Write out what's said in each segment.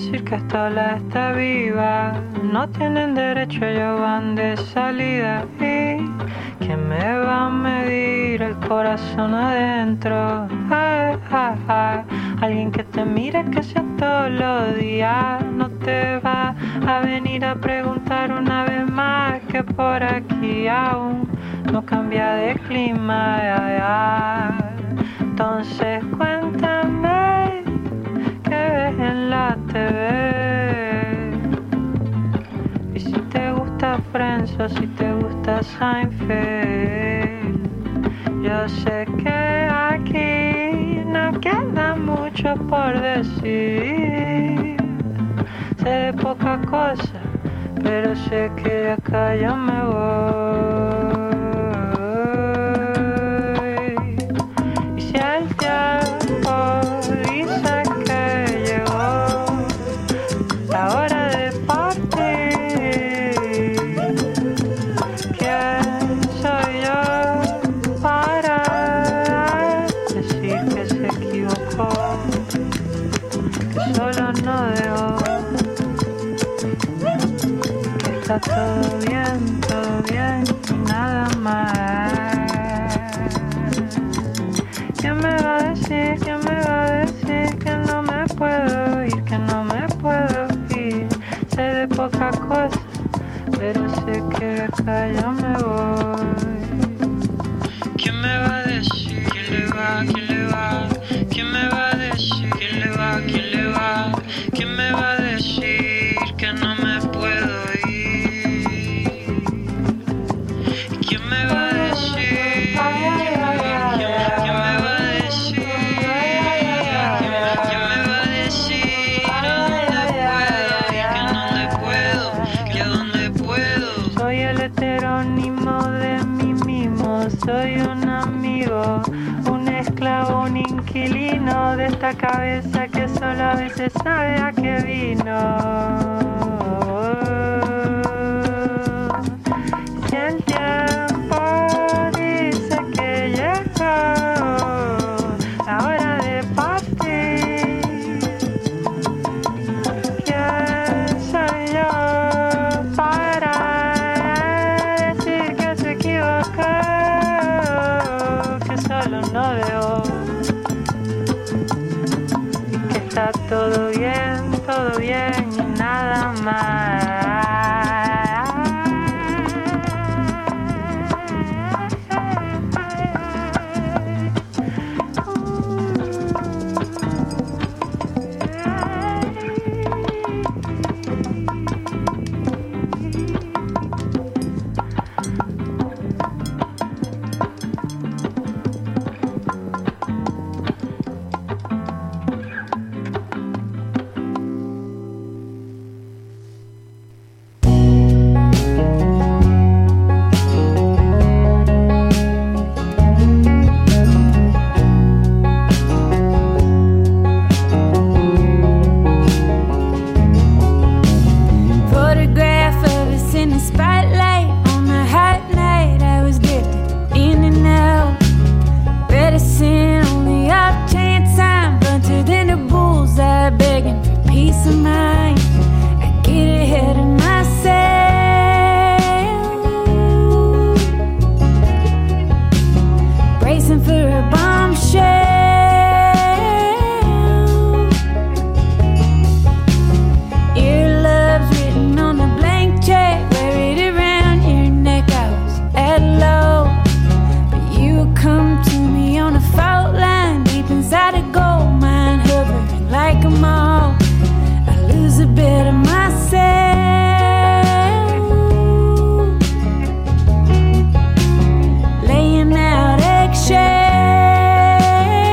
decir que esta ola está viva. No tienen derecho, ellos van de salida. ¿Y quién me va a medir el corazón adentro? Ay, ay, ay. Alguien que te mire que sea todos los días. No te va a venir a preguntar una vez más que por aquí aún no cambia de clima. Ay, ay. Entonces cuéntame qué ves en la TV. Y si te gusta Friends o si te gusta Seinfeld. Yo sé que aquí no queda mucho por decir. Sé de poca cosa, pero sé que de acá yo me voy. Y si el tiempo dice que llegó la hora de partir, ¿quién soy yo para decir que se equivocó? Que solo no dejó. Está todo bien, nada más. ¿Quién me va a decir que no me puedo ir, que no me puedo ir? Sé de poca cosa, pero sé que de acá yo me voy. ¿Quién me va a decir? ¿Quién le va? ¿Quién me va a decir? ¿Quién le va? ¿Quién me va a decir que no me puedo ir? ¿Quién me va a decir? ¿Quién me va a decir? ¿Quién me va a decir que dónde puedo? Soy el heterónimo de mí mismo. Soy un amigo, un esclavo, un inquilino de esta cabeza que solo a veces sabe a qué vino. Si el tiempo dice que llegó la hora de partir, ¿quién soy yo para decir que se equivocó? Que solo no veo. Y que está todo bien y nada más. Laying out eggshells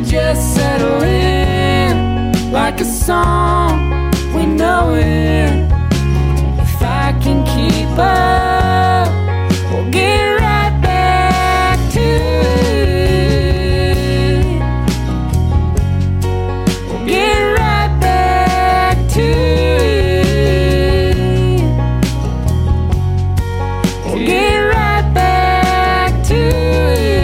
just settle in like a song, we know it. If I can keep up, we'll get right back to it. We'll get right back to it. We'll get right back to it.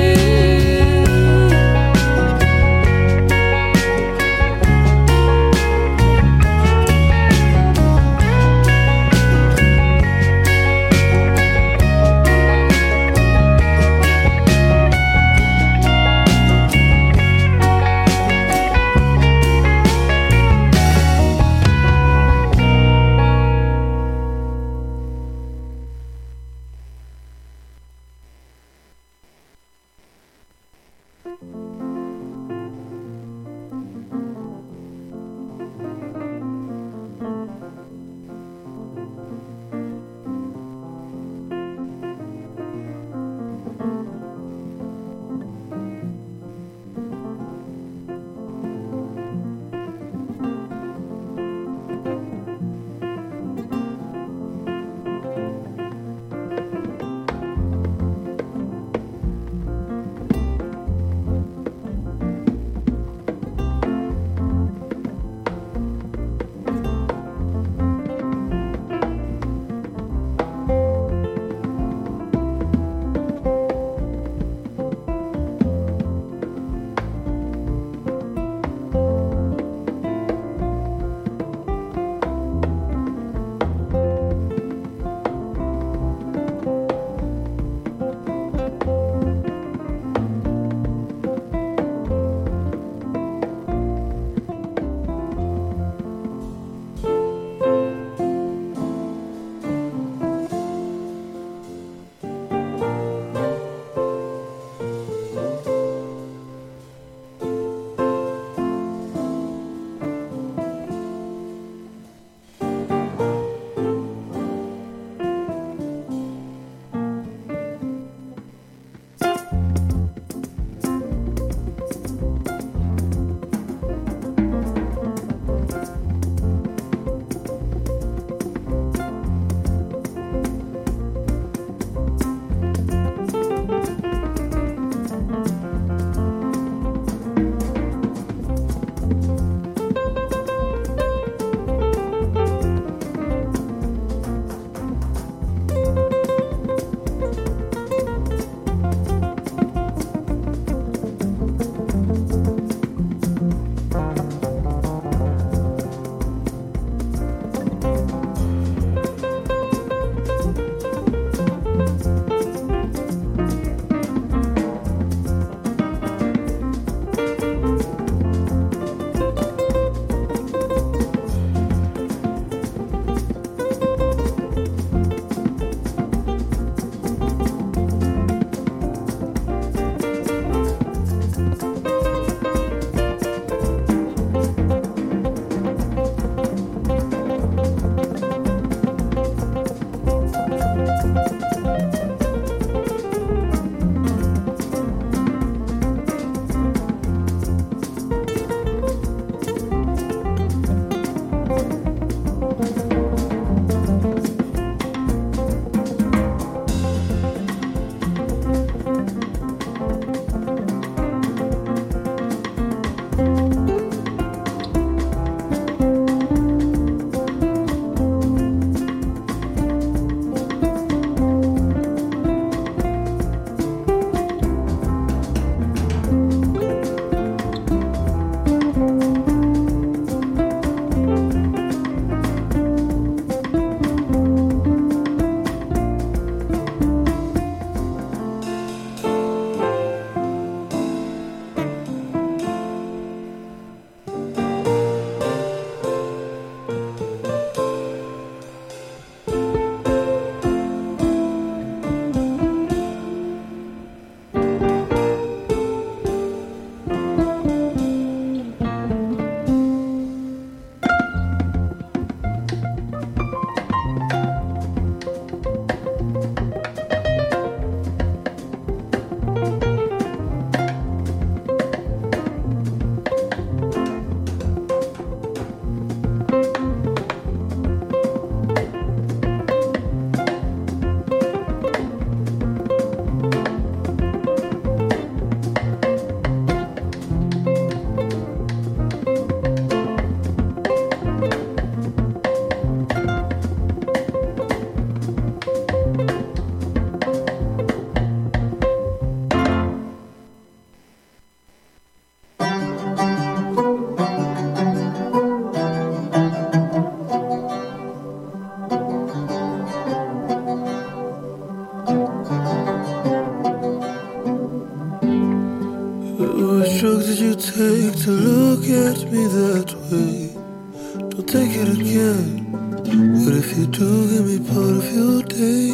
forget me that way. Don't take it again. But if you do, give me part of your day.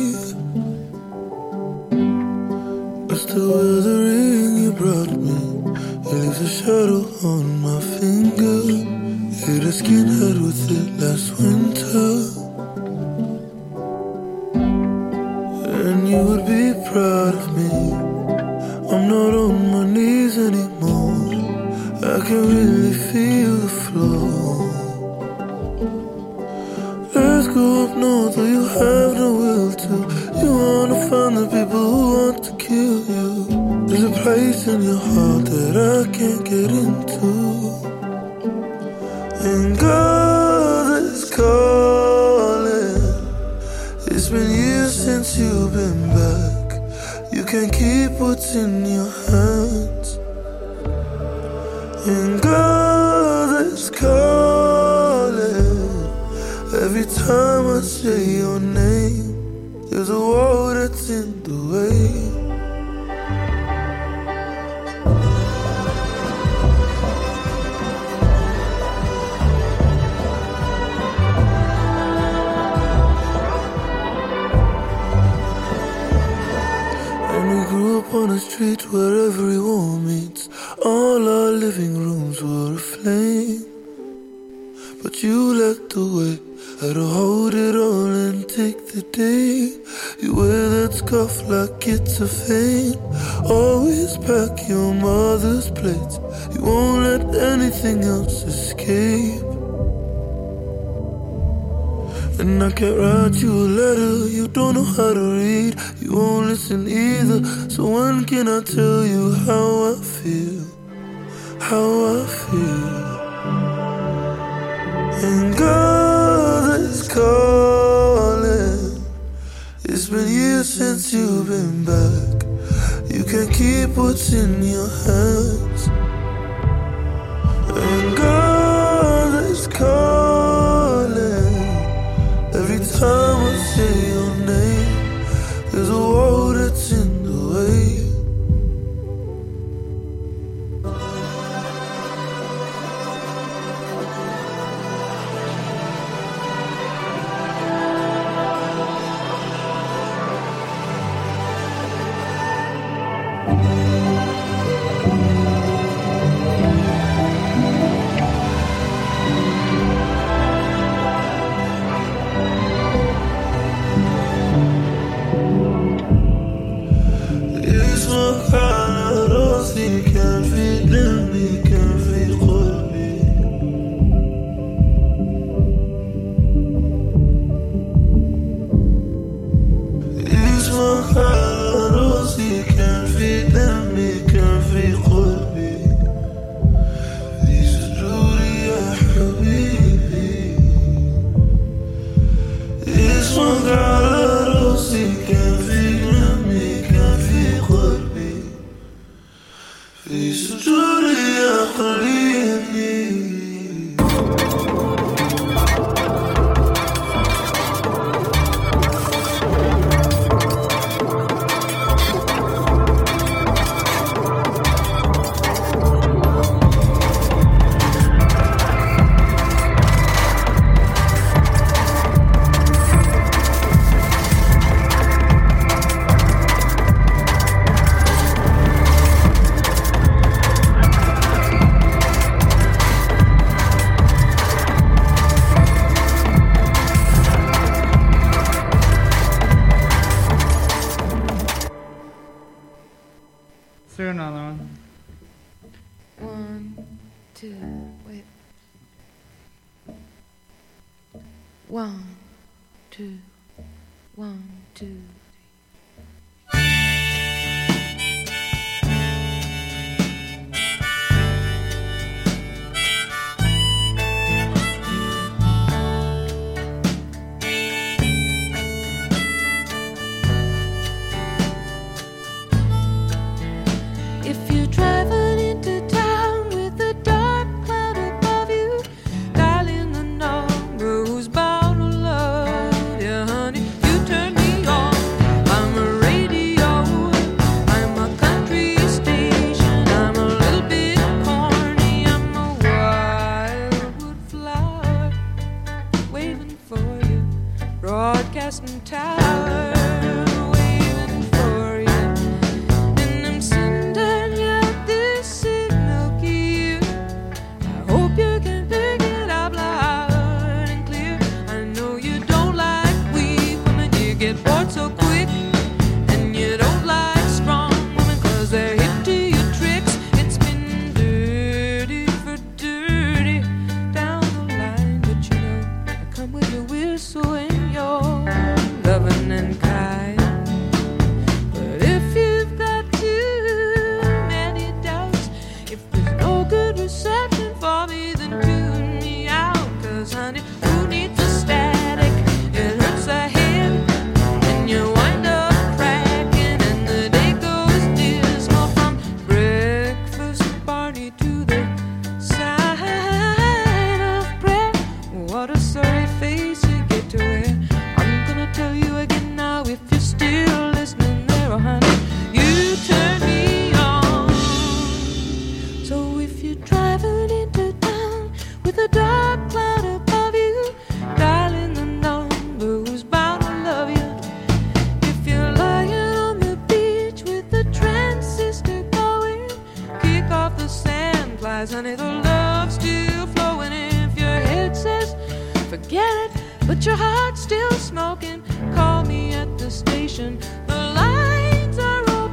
It's the weathering you brought me. It leaves a shadow on my finger. Hit a skinhead with it last winter. And you would be proud of me. I'm not on my knees anymore. I can really feel the floor. Let's go up north where you have no will to. You wanna find the people who want to kill you. There's a place in your heart that I can't get into. And God is calling. It's been years since you've been back. You can't keep what's in your hands. And God is calling. Every time I say your name, there's a wall that's in the way. And we grew up on a street where every wall meets. All our living rooms were aflame. But you led the way. Had to hold it all and take the day. You wear that scarf like it's a fame. Always pack your mother's plates. You won't let anything else escape. And I can't write you a letter. You don't know how to read. You won't listen either. So when can I tell you how I feel? How I feel. And God is calling. It's been years since you've been back. You can't keep what's in your hands. And God is calling. Every time I say your name, there's a wall that's in the way. Turn me on. love's still flowing. If your head says forget it, but your heart's still smoking, call me at the station. The lines are open.